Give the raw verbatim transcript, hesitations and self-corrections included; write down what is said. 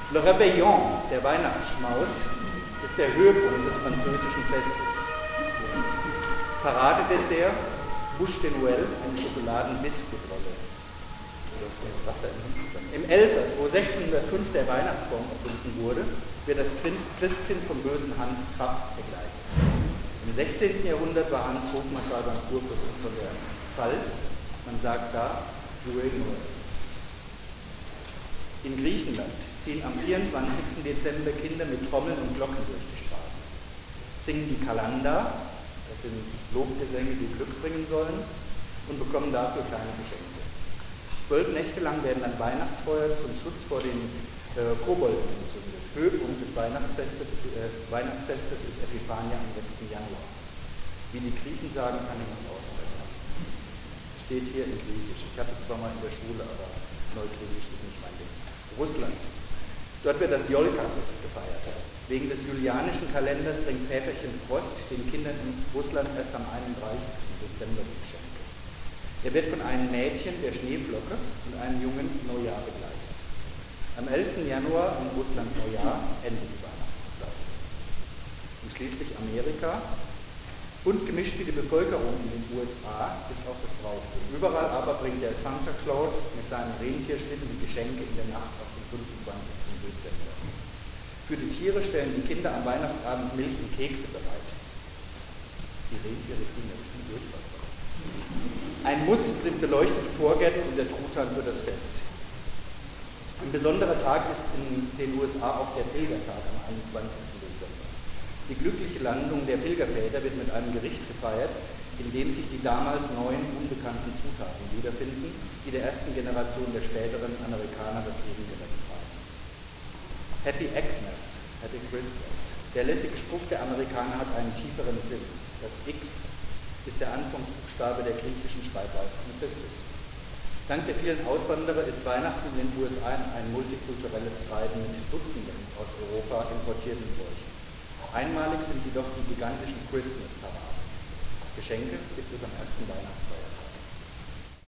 Le Réveillon, der Weihnachtsschmaus, ist der Höhepunkt des französischen Festes. Paradedessert, Bouche de Noël, eine Schokoladen-Biskuitrolle. Das Wasser im Mund zusammen. Im Elsass, wo sechzehnhundertfünf der Weihnachtsbaum erfunden wurde, wird das Christkind vom bösen Hans Trapp begleitet. Im sechzehnten Jahrhundert war Hans Hofmarschall beim Kurfürsten von der Pfalz. Man sagt da, Joyeux Noël. In Griechenland ziehen am vierundzwanzigsten Dezember Kinder mit Trommeln und Glocken durch die Straßen, singen die Kalanda, das sind Lobgesänge, die Glück bringen sollen, und bekommen dafür kleine Geschenke. Zwölf Nächte lang werden dann Weihnachtsfeuer zum Schutz vor den äh, Kobolden entzündet. Höhepunkt des Weihnachtsfestes, äh, Weihnachtsfestes ist Epiphania am sechsten Januar. Wie die Griechen sagen, kann ich nicht aussprechen. Steht hier in Griechisch. Ich hatte zwar mal in der Schule, aber Neugriechisch ist nicht mein Ding. Russland. Dort wird das Jolka-Fest gefeiert. Wegen des julianischen Kalenders bringt Väterchen Frost den Kindern in Russland erst am einunddreißigsten Dezember Geschenke. Er wird von einem Mädchen, der Schneeflocke, und einem Jungen Neujahr begleitet. Am elften Januar in Russland Neujahr endet die Weihnachtszeit. Und schließlich Amerika. Bunt gemischt wie die Bevölkerung in den U S A ist auch das Brauchtum. Überall aber bringt der Santa Claus mit seinem Rentierschlitten die Geschenke in der Nacht auf den fünfundzwanzigsten Dezember. Für die Tiere stellen die Kinder am Weihnachtsabend Milch und Kekse bereit. Die Rentiere kriegen ja bestimmt Durchfall. Ein Muss sind beleuchtete Vorgärten und der Truthahn für das Fest. Ein besonderer Tag ist in den U S A auch der Pilgertag am einundzwanzigsten Dezember. Die glückliche Landung der Pilgerväter wird mit einem Gericht gefeiert, in dem sich die damals neuen, unbekannten Zutaten wiederfinden, die der ersten Generation der späteren Amerikaner das Leben gerettet haben. Happy Xmas, Happy Christmas. Der lässige Spruch der Amerikaner hat einen tieferen Sinn. Das X ist der Anfangsbuchstabe der griechischen Schreibweise von Christus. Dank der vielen Auswanderer ist Weihnachten in den U S A ein multikulturelles Treiben mit Dutzenden aus Europa importierten Bräuchen. Einmalig sind jedoch die gigantischen Christmas-Paraden. Geschenke gibt es am ersten Weihnachtsfeiertag.